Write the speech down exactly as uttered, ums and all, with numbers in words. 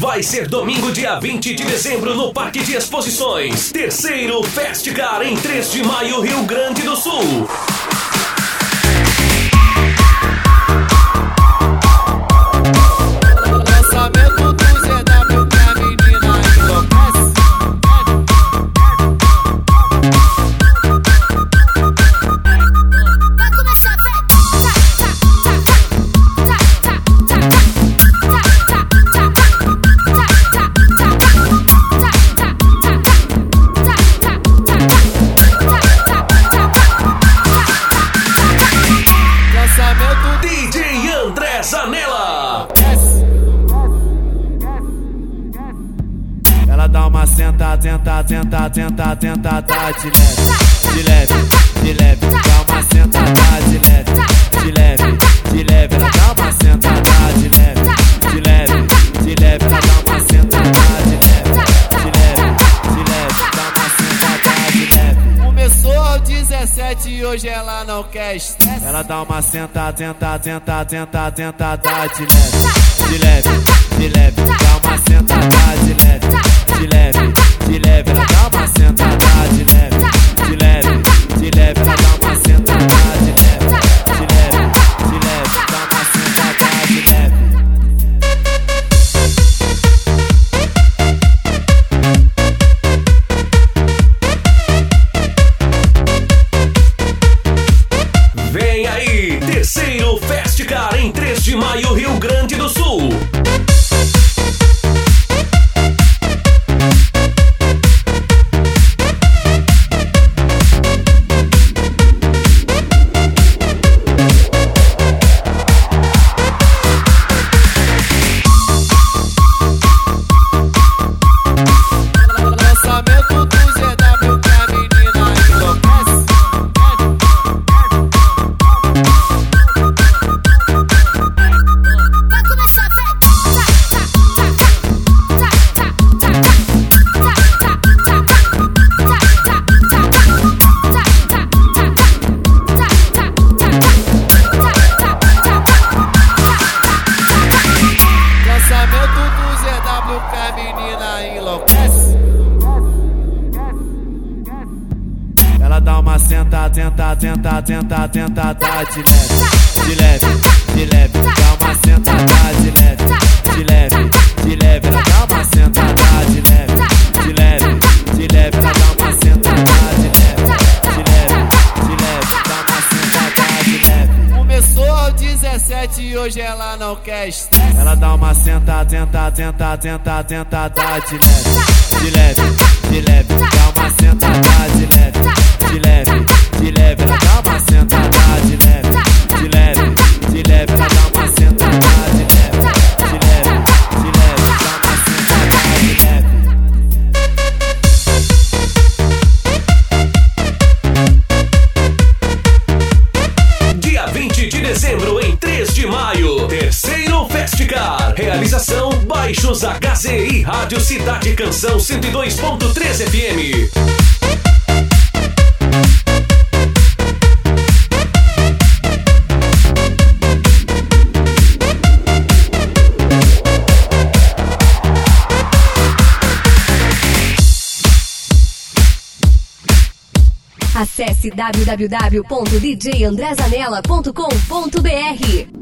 Vai ser domingo, dia vinte de dezembro, no Parque de Exposições. Terceiro Festicar em três de maio, Rio Grande do Sul. Lançamento do Z W que a menina enlouquece. Vai começar a ver. Lançamento D J André Zanella. Ela dá uma senta, tenta, tenta, tenta, tenta, tá de leve, de leve, de leve. Dá uma sentada de leve, de leve, de leve. Ela dá uma sentada de leve, de leve, de leve. Ela dá uma sentada de leve, de leve, de leve. Dá uma sentada de leve. Começou aos dezessete e hoje ela não quer estresse. Ela dá uma senta, tenta, tenta, tenta, tenta, tá de leve, de leve, de leve. Dá uma sentada de leve, de leve, de leve. Ela dá uma sentada de leve, de leve, de leve. Ela dá uma sentada de leve, de leve, de leve. Dá uma sentada de leve. Vem aí, terceiro Festicar em três de maio, Rio Grande do Sul. Lançamento do Z W que a menina enlouquece. Vai começar a ver. Lançamento do Z W que a menina enlouquece. Ela dá uma senta, tenta, tenta, tenta, tenta, tá de leve, de leve, de leve. Dá uma sentada de leve, de leve, de leve. Ela dá uma sentada de leve, de leve, de leve. Ela dá uma sentada de leve, de leve, de leve. Dá uma sentada de leve. Começou aos dezessete e hoje ela não quer estresse. Ela dá uma senta, tenta, tenta, tenta, tenta, tá de leve, de leve, de leve. Dá uma sentada de leve, de leve, de leve. Ela dá uma sentada de leve, de leve, de leve. Ela dá uma sentada de leve, de leve, de leve. Dá uma sentada de leve. Dia vinte de dezembro em três de maio, terceiro Festicar. Realização Baixos H C I Rádio Cidade Canção cento e dois ponto três F M. Acesse w w w ponto d j andré zanella ponto com ponto b r.